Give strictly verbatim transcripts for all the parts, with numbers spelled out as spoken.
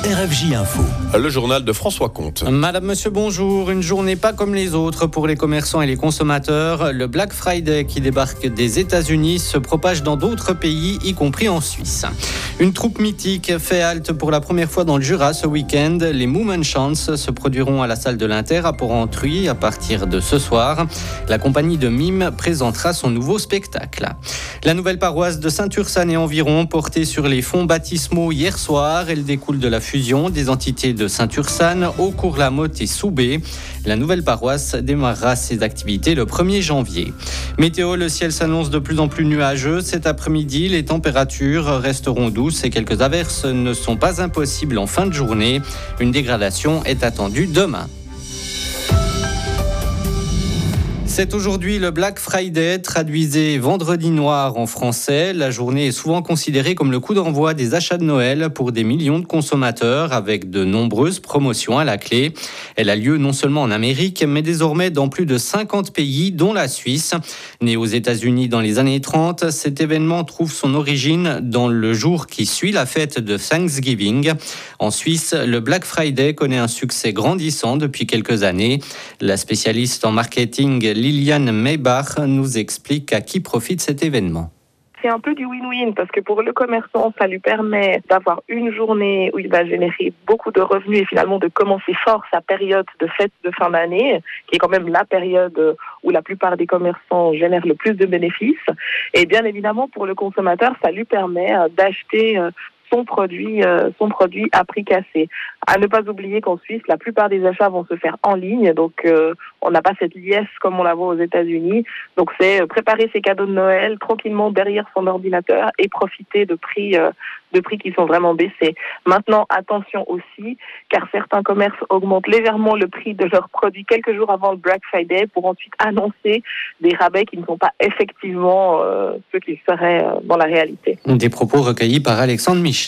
R F J Info. Le journal de François Comte. Madame, monsieur, bonjour. Une journée pas comme les autres pour les commerçants et les consommateurs. Le Black Friday qui débarque des États-Unis se propage dans d'autres pays, y compris en Suisse. Une troupe mythique fait halte pour la première fois dans le Jura ce week-end. Les Mummenschanz se produiront à la salle de l'Inter à Porrentruy à partir de ce soir. La compagnie de mime présentera son nouveau spectacle. La nouvelle paroisse de Saint-Ursanne et environ, portée sur les fonds baptismaux hier soir. Elle découle de la fusion des entités de Saint-Ursanne, Aucourt-la-Motte et Soubé. La nouvelle paroisse démarrera ses activités le premier janvier. Météo, le ciel s'annonce de plus en plus nuageux. Cet après-midi, les températures resteront douces et quelques averses ne sont pas impossibles en fin de journée. Une dégradation est attendue demain. C'est aujourd'hui le Black Friday, traduisez vendredi noir en français. La journée est souvent considérée comme le coup d'envoi des achats de Noël pour des millions de consommateurs avec de nombreuses promotions à la clé. Elle a lieu non seulement en Amérique, mais désormais dans plus de cinquante pays, dont la Suisse. Né aux États-Unis dans les années trente, cet événement trouve son origine dans le jour qui suit la fête de Thanksgiving. En Suisse, le Black Friday connaît un succès grandissant depuis quelques années. La spécialiste en marketing Liliane Maybach nous explique à qui profite cet événement. C'est un peu du win-win parce que pour le commerçant, ça lui permet d'avoir une journée où il va générer beaucoup de revenus et finalement de commencer fort sa période de fête de fin d'année, qui est quand même la période où la plupart des commerçants génèrent le plus de bénéfices. Et bien évidemment, pour le consommateur, ça lui permet d'acheter son produit, euh, son produit à prix cassé. À ne pas oublier qu'en Suisse, la plupart des achats vont se faire en ligne, donc euh, on n'a pas cette liesse comme on la voit aux États-Unis. Donc c'est préparer ses cadeaux de Noël tranquillement derrière son ordinateur et profiter de prix, euh, de prix qui sont vraiment baissés. Maintenant, attention aussi, car certains commerces augmentent légèrement le prix de leurs produits quelques jours avant le Black Friday pour ensuite annoncer des rabais qui ne sont pas effectivement euh, ceux qu'ils seraient euh, dans la réalité. Des propos recueillis par Alexandre Michel.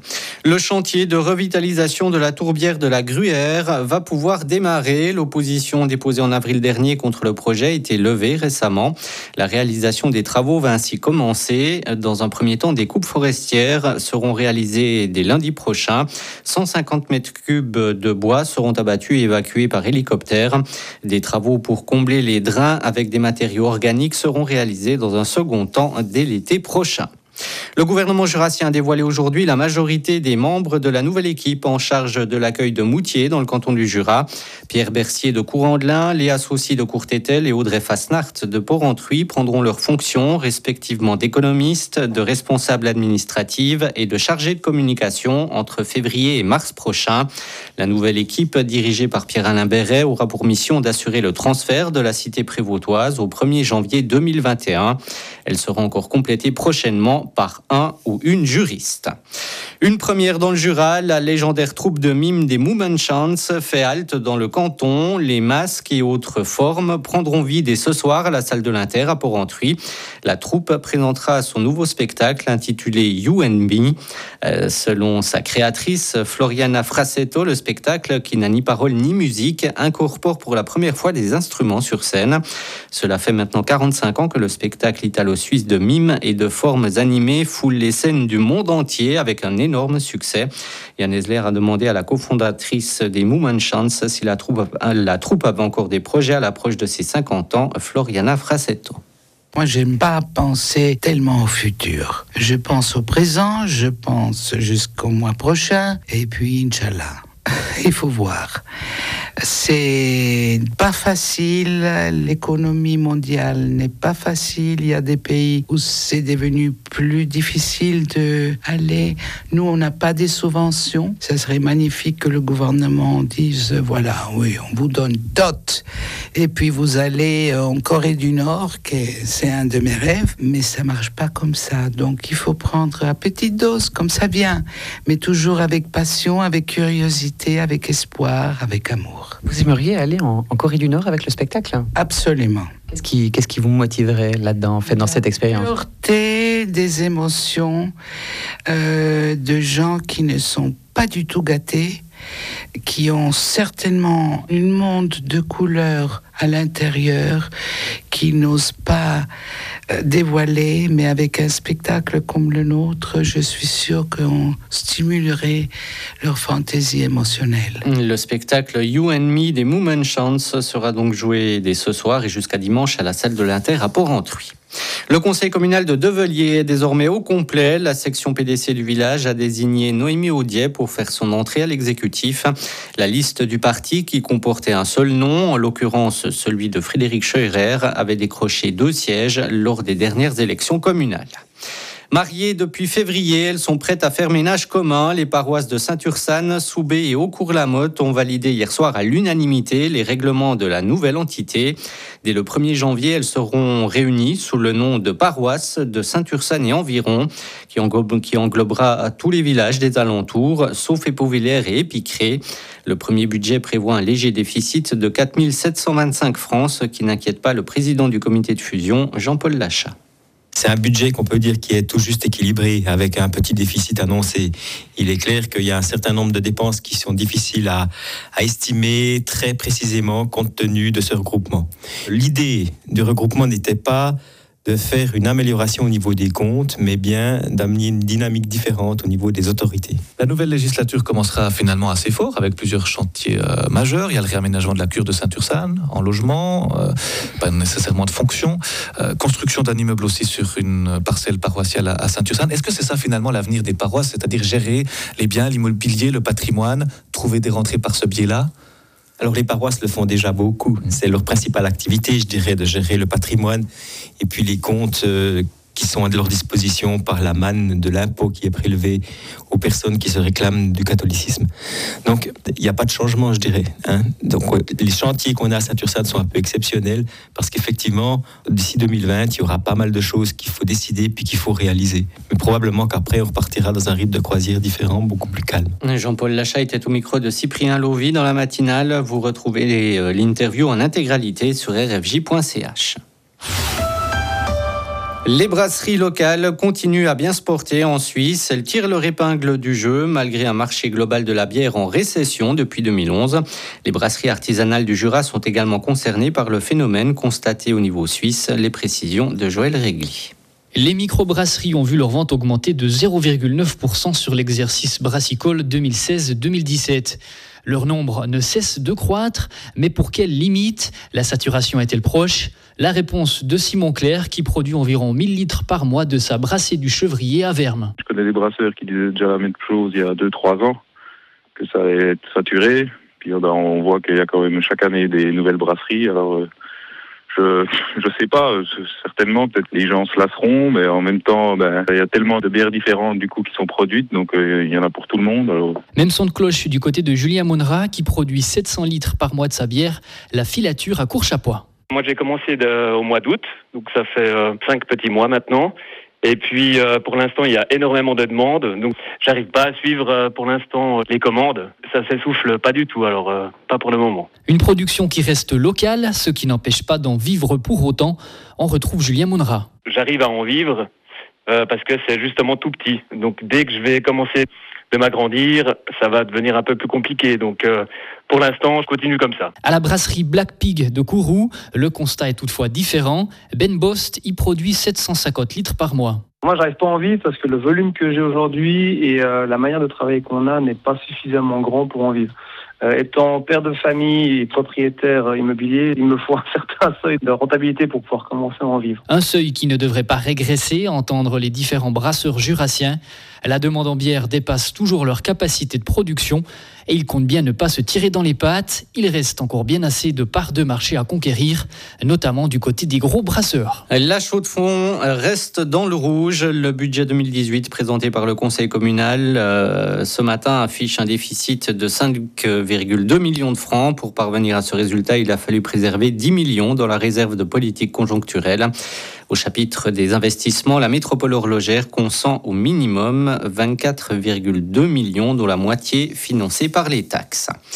Le chantier de revitalisation de la tourbière de la Gruyère va pouvoir démarrer. L'opposition déposée en avril dernier contre le projet a été levée récemment. La réalisation des travaux va ainsi commencer. Dans un premier temps, des coupes forestières seront réalisées dès lundi prochain. cent cinquante mètres cubes de bois seront abattus et évacués par hélicoptère. Des travaux pour combler les drains avec des matériaux organiques seront réalisés dans un second temps dès l'été prochain. Le gouvernement jurassien a dévoilé aujourd'hui la majorité des membres de la nouvelle équipe en charge de l'accueil de Moutier dans le canton du Jura. Pierre Bercier de Courandlin, Léa Saucy de Courtétel et Audrey Fasnart de Porrentruy prendront leurs fonctions respectivement d'économistes, de responsables administratives et de chargés de communication entre février et mars prochain. La nouvelle équipe, dirigée par Pierre-Alain Béret, aura pour mission d'assurer le transfert de la cité prévôtoise au premier janvier deux mille vingt et un. Elle sera encore complétée prochainement par un ou une juriste. Une première dans le Jura, la légendaire troupe de mime des Mummenschanz fait halte dans le canton. Les masques et autres formes prendront vie dès ce soir à la salle de l'Inter à Porrentruy. La troupe présentera son nouveau spectacle intitulé You and Me. Euh, selon sa créatrice Floriana Frassetto, le spectacle, qui n'a ni parole ni musique, incorpore pour la première fois des instruments sur scène. Cela fait maintenant quarante-cinq ans que le spectacle italo-suisse de mime et de formes animées foule les scènes du monde entier avec un énorme succès. Yann Esler a demandé à la cofondatrice des Mummenschanz si la troupe, la troupe avait encore des projets à l'approche de ses cinquante ans, Floriana Frassetto. Moi, j'aime pas penser tellement au futur. Je pense au présent, je pense jusqu'au mois prochain, et puis Inch'Allah. Il faut voir. C'est pas facile, l'économie mondiale n'est pas facile. Il y a des pays où c'est devenu plus difficile d'aller. Nous, on n'a pas des subventions. Ça serait magnifique que le gouvernement dise, voilà, oui, on vous donne dot. Et puis vous allez en Corée du Nord, que c'est un de mes rêves, mais ça marche pas comme ça. Donc il faut prendre à petite dose, comme ça vient, mais toujours avec passion, avec curiosité, avec espoir, avec amour. Vous aimeriez aller en, en Corée du Nord avec le spectacle ? Absolument. Qu'est-ce qui, qu'est-ce qui vous motiverait là-dedans, en fait, dans cette expérience ? Porter des émotions euh, de gens qui ne sont pas du tout gâtés, qui ont certainement une monde de couleurs à l'intérieur qui n'osent pas euh, dévoiler, mais avec un spectacle comme le nôtre, je suis sûre qu'on stimulerait leur fantaisie émotionnelle. Le spectacle You and Me des Moomin Chants sera donc joué dès ce soir et jusqu'à dimanche à la salle de l'Inter à Port-Rentruy. Le conseil communal de Develier est désormais au complet. La section P D C du village a désigné Noémie Audier pour faire son entrée à l'exécutif. La liste du parti, qui comportait un seul nom, en l'occurrence celui de Frédéric Scheurer, avait décroché deux sièges lors des dernières élections communales. Mariées depuis février, elles sont prêtes à faire ménage commun. Les paroisses de Saint-Ursanne, Soubé et Aucourt-la-Motte ont validé hier soir à l'unanimité les règlements de la nouvelle entité. Dès le premier janvier, elles seront réunies sous le nom de paroisse de Saint-Ursanne et environ, qui, englobe, qui englobera tous les villages des alentours, sauf Épauvillers et Épicré. Le premier budget prévoit un léger déficit de quatre mille sept cent vingt-cinq francs, ce qui n'inquiète pas le président du comité de fusion, Jean-Paul Lachat. C'est un budget qu'on peut dire qui est tout juste équilibré, avec un petit déficit annoncé. Il est clair qu'il y a un certain nombre de dépenses qui sont difficiles à, à estimer très précisément compte tenu de ce regroupement. L'idée du regroupement n'était pas de faire une amélioration au niveau des comptes, mais bien d'amener une dynamique différente au niveau des autorités. La nouvelle législature commencera finalement assez fort, avec plusieurs chantiers euh, majeurs. Il y a le réaménagement de la cure de Saint-Ursanne, en logement, euh, pas nécessairement de fonction, euh, construction d'un immeuble aussi sur une parcelle paroissiale à, à Saint-Ursanne. Est-ce que c'est ça finalement l'avenir des paroisses, c'est-à-dire gérer les biens, l'immobilier, le patrimoine, trouver des rentrées par ce biais-là ? Alors les paroisses le font déjà beaucoup. C'est leur principale activité, je dirais, de gérer le patrimoine et puis les comptes euh, qui sont à leur disposition par la manne de l'impôt qui est prélevé aux personnes qui se réclament du catholicisme. Donc il n'y a pas de changement, je dirais. Hein. Donc les chantiers qu'on a à Saint-Ursanne sont un peu exceptionnels parce qu'effectivement, d'ici deux mille vingt, il y aura pas mal de choses qu'il faut décider puis qu'il faut réaliser. Mais probablement qu'après, on repartira dans un rythme de croisière différent, beaucoup plus calme. Jean-Paul Lachat était au micro de Cyprien Lovy dans la matinale. Vous retrouvez les, euh, l'interview en intégralité sur r f j point c h. Les brasseries locales continuent à bien se porter en Suisse. Elles tirent leur épingle du jeu malgré un marché global de la bière en récession depuis deux mille onze. Les brasseries artisanales du Jura sont également concernées par le phénomène constaté au niveau suisse. Les précisions de Joël Régli. Les microbrasseries ont vu leur vente augmenter de zéro virgule neuf pour cent sur l'exercice brassicole deux mille seize deux mille dix-sept. Leur nombre ne cesse de croître, mais pour quelle limite ? La saturation est-elle proche ? La réponse de Simon Clair, qui produit environ mille litres par mois de sa brassée du Chevrier à Vermes. Je connais des brasseurs qui disaient déjà la même chose il y a deux trois ans, que ça allait être saturé. Puis on voit qu'il y a quand même chaque année des nouvelles brasseries. Alors je je sais pas, certainement peut-être les gens se lasseront, mais en même temps, ben, il y a tellement de bières différentes du coup qui sont produites, donc euh, il y en a pour tout le monde. Alors. Même son de cloche du côté de Julien Monra, qui produit sept cents litres par mois de sa bière, la filature à Courchapois. Moi j'ai commencé de, au mois d'août, donc ça fait euh, cinq petits mois maintenant. Et puis euh, pour l'instant il y a énormément de demandes, donc j'arrive pas à suivre euh, pour l'instant les commandes. Ça s'essouffle pas du tout, alors euh, pas pour le moment. Une production qui reste locale, ce qui n'empêche pas d'en vivre pour autant. On retrouve Julien Monra. J'arrive à en vivre euh, parce que c'est justement tout petit. Donc dès que je vais commencer de m'agrandir, ça va devenir un peu plus compliqué. Donc euh, pour l'instant, je continue comme ça. À la brasserie Black Pig de Kourou, le constat est toutefois différent. Ben Bost y produit sept cent cinquante litres par mois. Moi, j'arrive pas à en vivre parce que le volume que j'ai aujourd'hui et euh, la manière de travailler qu'on a n'est pas suffisamment grand pour en vivre. Euh, étant père de famille et propriétaire immobilier, il me faut un certain seuil de rentabilité pour pouvoir commencer à en vivre. Un seuil qui ne devrait pas régresser, entendre les différents brasseurs jurassiens. La demande en bière dépasse toujours leur capacité de production et ils comptent bien ne pas se tirer dans les pattes. Il reste encore bien assez de parts de marché à conquérir, notamment du côté des gros brasseurs. La Chaux-de-Fonds reste dans le rouge. Le budget deux mille dix-huit présenté par le conseil communal euh, ce matin affiche un déficit de cinq virgule deux millions de francs. Pour parvenir à ce résultat, il a fallu préserver dix millions dans la réserve de politique conjoncturelle. Au chapitre des investissements, la métropole horlogère consent au minimum vingt-quatre virgule deux millions, dont la moitié financée par les taxes.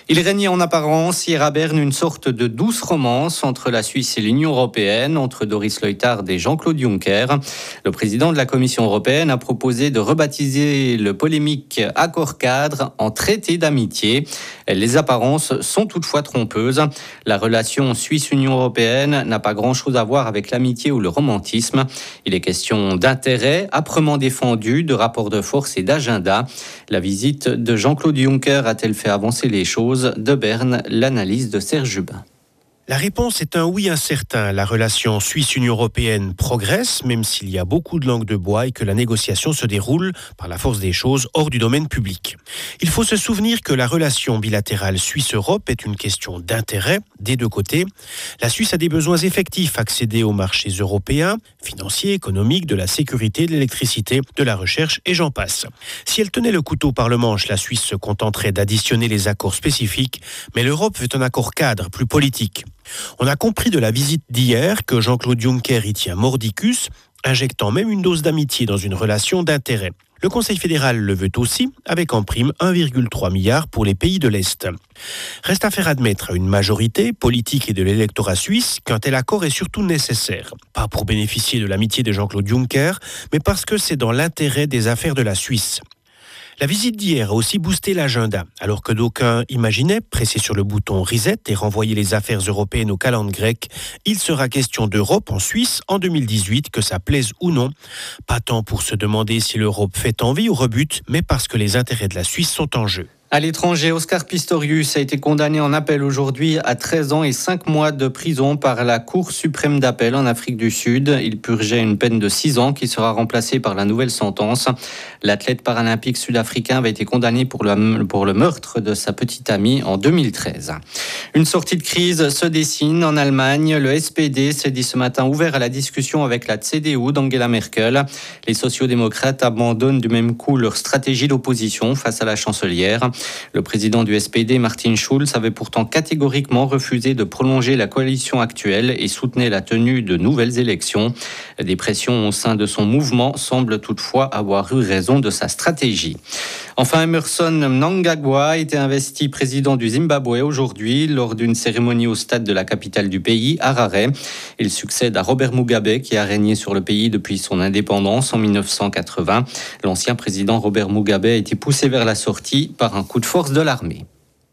Il régnait en apparence hier à Berne une sorte de douce romance entre la Suisse et l'Union européenne, entre Doris Leuthard et Jean-Claude Juncker. Le président de la Commission européenne a proposé de rebaptiser le polémique accord cadre en traité d'amitié. Les apparences sont toutefois trompeuses. La relation Suisse-Union européenne n'a pas grand-chose à voir avec l'amitié ou le romantisme. Il est question d'intérêts âprement défendus, de rapports de force et d'agenda. La visite de Jean-Claude Juncker a-t-elle fait avancer les choses ? De Berne, l'analyse de Serge Jubin. La réponse est un oui incertain. La relation Suisse-Union européenne progresse, même s'il y a beaucoup de langue de bois et que la négociation se déroule, par la force des choses, hors du domaine public. Il faut se souvenir que la relation bilatérale Suisse-Europe est une question d'intérêt des deux côtés. La Suisse a des besoins effectifs, accéder aux marchés européens, financiers, économiques, de la sécurité, de l'électricité, de la recherche et j'en passe. Si elle tenait le couteau par le manche, la Suisse se contenterait d'additionner les accords spécifiques, mais l'Europe veut un accord cadre, plus politique. On a compris de la visite d'hier que Jean-Claude Juncker y tient mordicus, injectant même une dose d'amitié dans une relation d'intérêt. Le Conseil fédéral le veut aussi, avec en prime un virgule trois milliard pour les pays de l'Est. Reste à faire admettre à une majorité politique et de l'électorat suisse qu'un tel accord est surtout nécessaire. Pas pour bénéficier de l'amitié de Jean-Claude Juncker, mais parce que c'est dans l'intérêt des affaires de la Suisse. La visite d'hier a aussi boosté l'agenda, alors que d'aucuns imaginaient presser sur le bouton reset et renvoyer les affaires européennes au calendrier grec. Il sera question d'Europe en Suisse en deux mille dix-huit, que ça plaise ou non. Pas tant pour se demander si l'Europe fait envie ou rebute, mais parce que les intérêts de la Suisse sont en jeu. À l'étranger, Oscar Pistorius a été condamné en appel aujourd'hui à treize ans et cinq mois de prison par la Cour suprême d'appel en Afrique du Sud. Il purgeait une peine de six ans qui sera remplacée par la nouvelle sentence. L'athlète paralympique sud-africain avait été condamné pour le, pour le meurtre de sa petite amie en deux mille treize. Une sortie de crise se dessine en Allemagne. Le S P D s'est dit ce matin ouvert à la discussion avec la C D U d'Angela Merkel. Les sociodémocrates abandonnent du même coup leur stratégie d'opposition face à la chancelière. Le président du S P D, Martin Schulz, avait pourtant catégoriquement refusé de prolonger la coalition actuelle et soutenait la tenue de nouvelles élections. Des pressions au sein de son mouvement semblent toutefois avoir eu raison de sa stratégie. Enfin, Emmerson Mnangagwa a été investi président du Zimbabwe aujourd'hui lors d'une cérémonie au stade de la capitale du pays, Harare. Il succède à Robert Mugabe qui a régné sur le pays depuis son indépendance en mille neuf cent quatre-vingts. L'ancien président Robert Mugabe a été poussé vers la sortie par un coup de force de l'armée.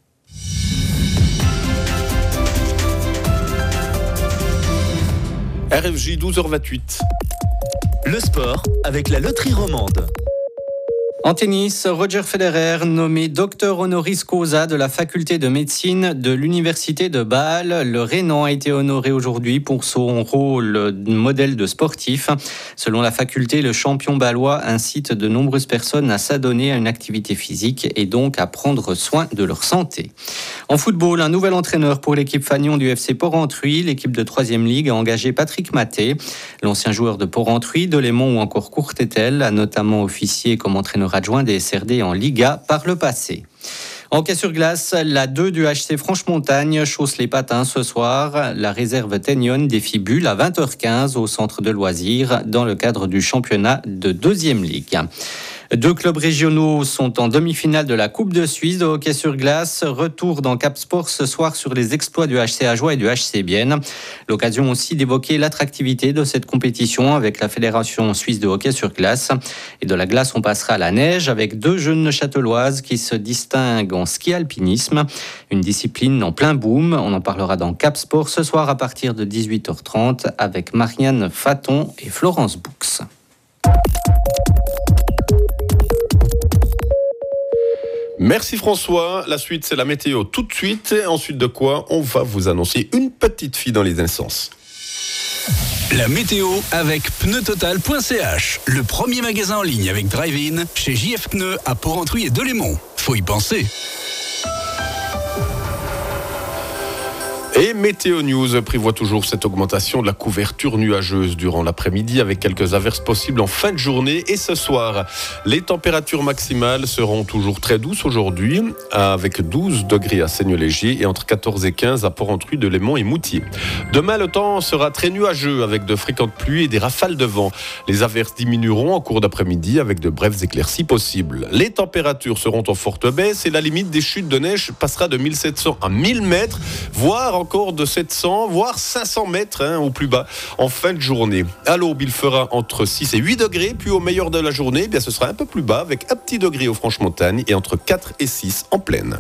R F J douze heures vingt-huit. Le sport avec la loterie romande. En tennis, Roger Federer, nommé docteur honoris causa de la faculté de médecine de l'université de Bâle. Le Rhénan a été honoré aujourd'hui pour son rôle de modèle de sportif. Selon la faculté, le champion bâlois incite de nombreuses personnes à s'adonner à une activité physique et donc à prendre soin de leur santé. En football, un nouvel entraîneur pour l'équipe fanion du F C Porrentruy. L'équipe de troisième Ligue a engagé Patrick Maté. L'ancien joueur de Porrentruy, de Lémont ou encore Courtétel a notamment officié comme entraîneur adjoint des S R D en Liga par le passé. En hockey sur glace, la deux du H C Franche-Montagne chausse les patins ce soir. La réserve Tenyon défie Bulle à vingt heures quinze au centre de loisirs dans le cadre du championnat de deuxième Ligue. Deux clubs régionaux sont en demi-finale de la Coupe de Suisse de hockey sur glace. Retour dans Cap Sport ce soir sur les exploits du H C Ajoie et du H C Bienne. L'occasion aussi d'évoquer l'attractivité de cette compétition avec la Fédération suisse de hockey sur glace. Et de la glace, on passera à la neige avec deux jeunes châteloises qui se distinguent en ski alpinisme. Une discipline en plein boom. On en parlera dans Cap Sport ce soir à partir de dix-huit heures trente avec Marianne Faton et Florence Boux. Merci François. La suite, c'est la météo tout de suite. Et ensuite de quoi, on va vous annoncer une petite fille dans les instances. La météo avec pneu total point c h, le premier magasin en ligne avec drive-in chez J F Pneus à Porrentruy et Delémont. Faut y penser. Et Météo News prévoit toujours cette augmentation de la couverture nuageuse durant l'après-midi avec quelques averses possibles en fin de journée et ce soir. Les températures maximales seront toujours très douces aujourd'hui avec douze degrés à Seignelay-Légier et entre quatorze et quinze à Porrentruy, Delémont et Moutier. Demain, le temps sera très nuageux avec de fréquentes pluies et des rafales de vent. Les averses diminueront en cours d'après-midi avec de brèves éclaircies possibles. Les températures seront en forte baisse et la limite des chutes de neige passera de mille sept cents à mille mètres, voire encore de sept cents, voire cinq cents mètres hein, au plus bas en fin de journée. À l'aube, il fera entre six et huit degrés, puis au meilleur de la journée, eh bien, ce sera un peu plus bas avec un petit degré aux Franches-Montagnes et entre quatre et six en plaine.